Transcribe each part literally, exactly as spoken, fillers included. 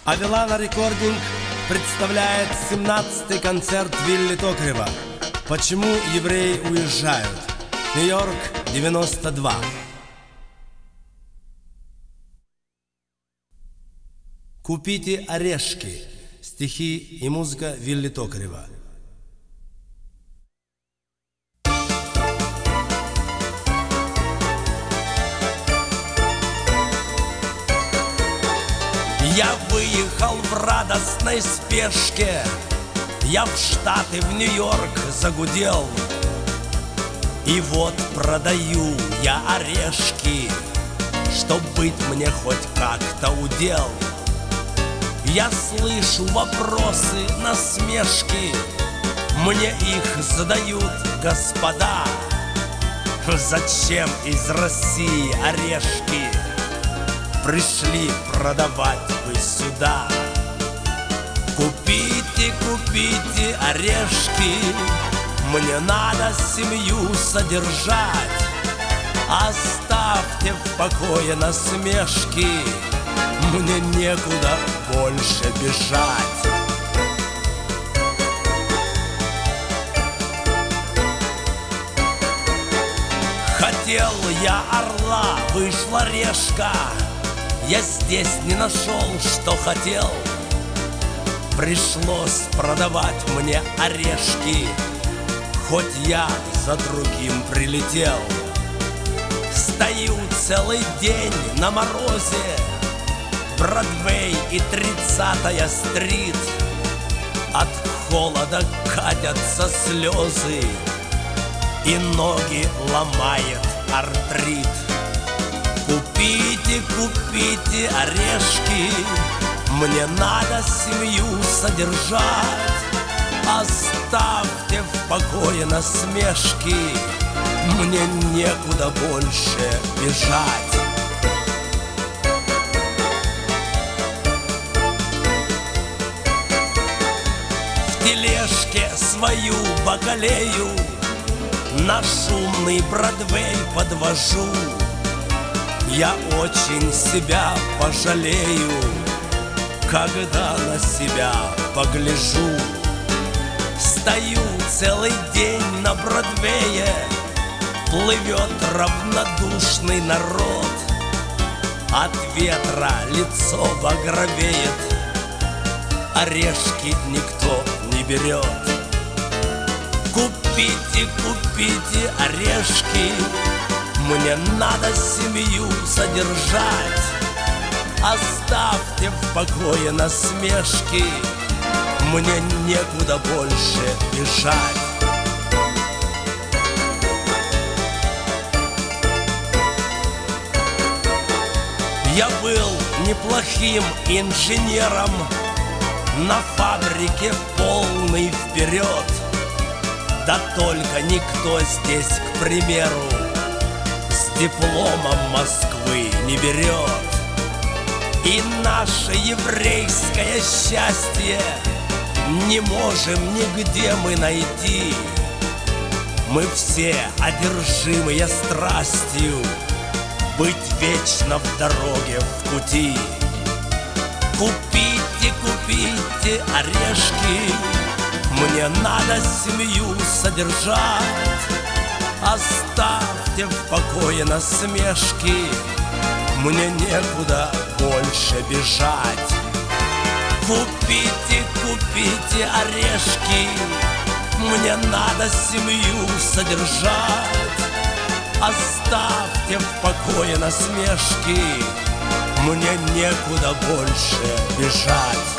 Авелана Рекординг представляет семнадцатый концерт Вилли Токарева «Почему евреи уезжают?» Нью-Йорк, девяносто два. Купите орешки. Стихи и музыка Вилли Токарева. Я выехал в радостной спешке, я в Штаты, в Нью-Йорк загудел. И вот продаю я орешки, чтоб быть мне хоть как-то удел. Я слышу вопросы, насмешки, мне их задают господа. Зачем из России орешки пришли продавать вы сюда? Купите, купите орешки, мне надо семью содержать. Оставьте в покое насмешки, мне некуда больше бежать. Хотел я орла, вышла решка, я здесь не нашел, что хотел. Пришлось продавать мне орешки, хоть я за другим прилетел. Стою целый день на морозе, Бродвей и тридцатая стрит. От холода катятся слезы, и ноги ломает артрит. Купите, купите орешки, мне надо семью содержать. Оставьте в покое насмешки, мне некуда больше бежать. В тележке свою бакалею на шумный Бродвей подвожу. Я очень себя пожалею, когда на себя погляжу. Стою целый день на Бродвее, плывет равнодушный народ. От ветра лицо багровеет, орешки никто не берет. Купите, купите орешки, мне надо семью содержать. Оставьте в покое насмешки, мне некуда больше бежать. Я был неплохим инженером, на фабрике полный вперед. Да только никто здесь, к примеру, с дипломом Москвы не берет. И наше еврейское счастье не можем нигде мы найти. Мы все одержимые страстью быть вечно в дороге, в пути. Купите, купите орешки, мне надо семью содержать. Оставьте в покое насмешки, мне некуда больше бежать. Купите, купите орешки, мне надо семью содержать. Оставьте в покое насмешки, мне некуда больше бежать.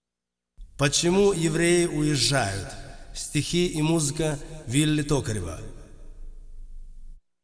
Почему евреи уезжают? Стихи и музыка Вилли Токарева.